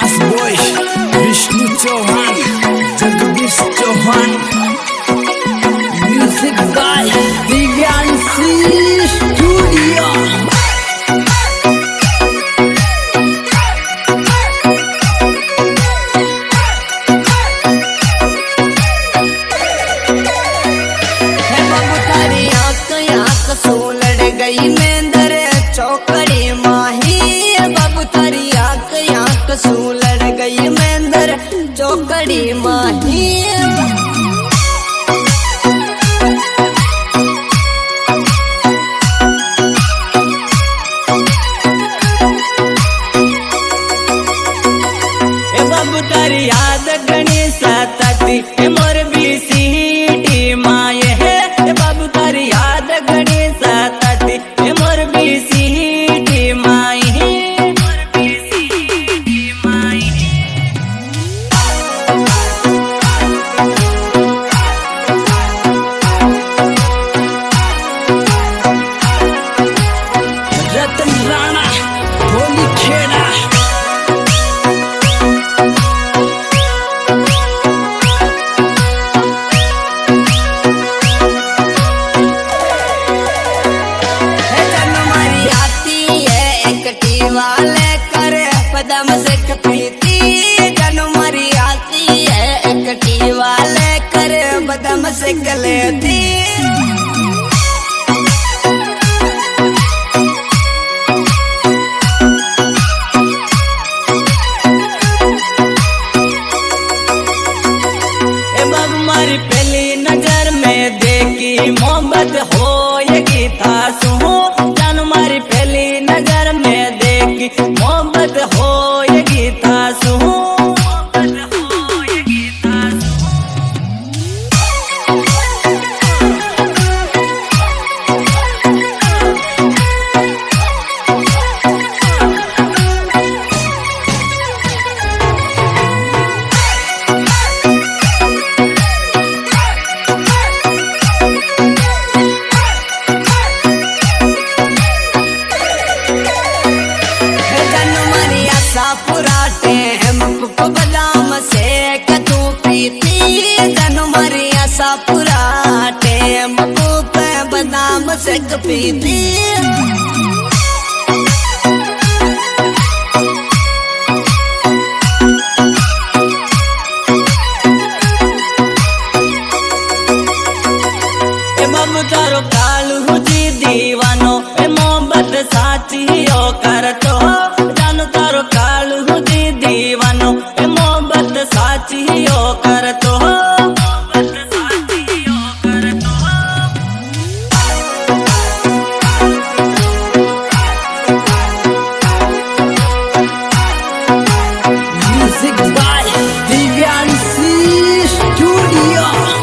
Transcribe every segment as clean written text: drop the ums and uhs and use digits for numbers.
बिंदास boy Vishnu Chauhan, Jagdish Chauhan, music by Divyanshi studio. गई मेंदर चौकड़ी माही बाबू तारी आंख सू लड़ गई मेंदर चौकड़ी माही। बाबू तारी याद गणी सतती मोर भी सीटी माए है। बाबू तारी याद गणी सतती मोर भी सीटी माई। रतन राणा होली खेड़ा वाले करे पदम से कपीती जनु मरी आती है एकटी वाले करे बदम से गलेती। बाबू मारी पहली नजर में देखी मोहब्बत हो ये गीता सुहो जानू मारी पहली नजर में देखी मोहब्बत हो ये गीता सुहो। पुराटे बदाम से कतू पीती जनु मरी आशा पुराटे मकूप बदाम से पीती। बाबू तारो कालू जी दीवानो मोहब्बत साची हो कर तो जानू तारो कालू जी दीवानो मोहब्बत साची हो कर तो। Music by Divyanshi studio.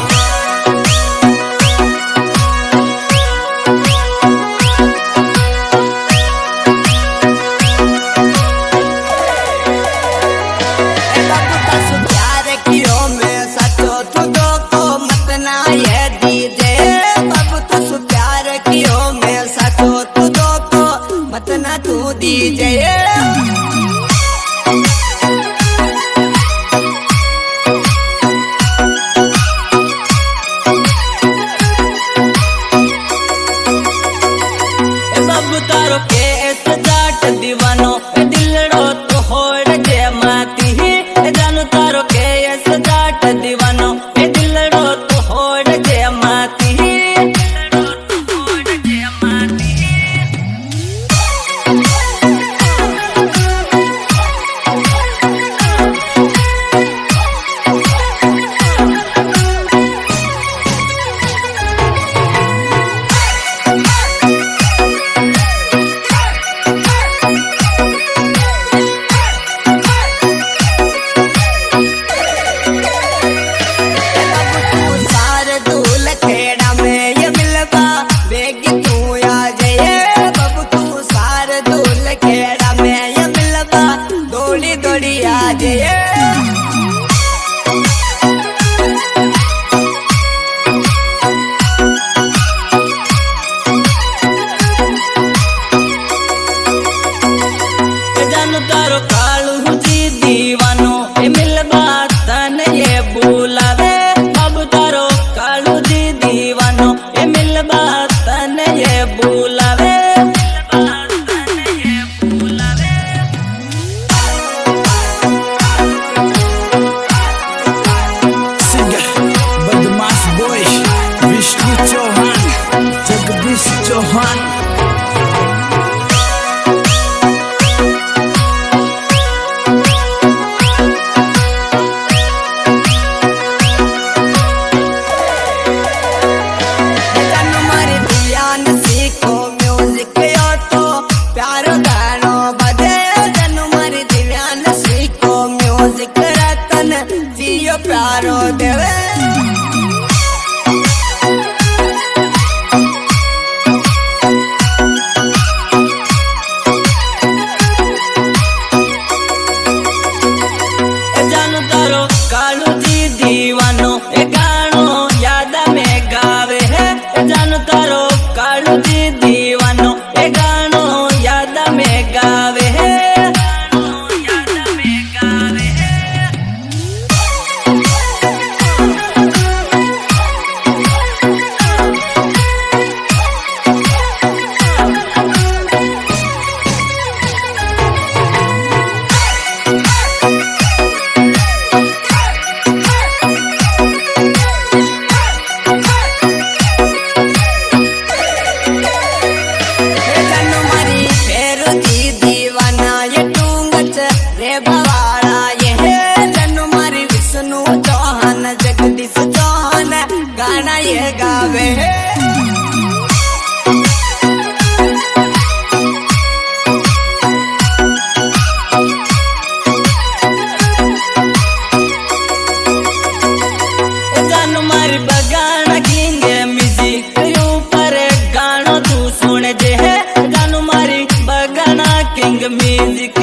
मतना तू दीजिए बाबू तारो के जाट दीवानो दिलड़ो तो होड़ जे माती जानू तारो के जाट दीवानो दिलड़ो तो होड़ जे माती। तारो कालू जी दीवानो ए मिलबा तन ये बुलावे अब तारो कालू जी दीवानो ए मिलबा तन ये बुलावे सिंगर बदमाश बॉय विष्णु चौहान जगदीश चौहान प्यारो देवे जानू तारो कालू जी दीवानो ए गानो याद में गावे है जानू तारो कालू जी दीवानो ए गानो याद में गावे है जगदीश चौहान गाना ये गावे है जानू मारी बगाना किंग म्यूजिक ऊपर गानो तू सुन जे है जानू मारी बगाना किंग म्यूजिक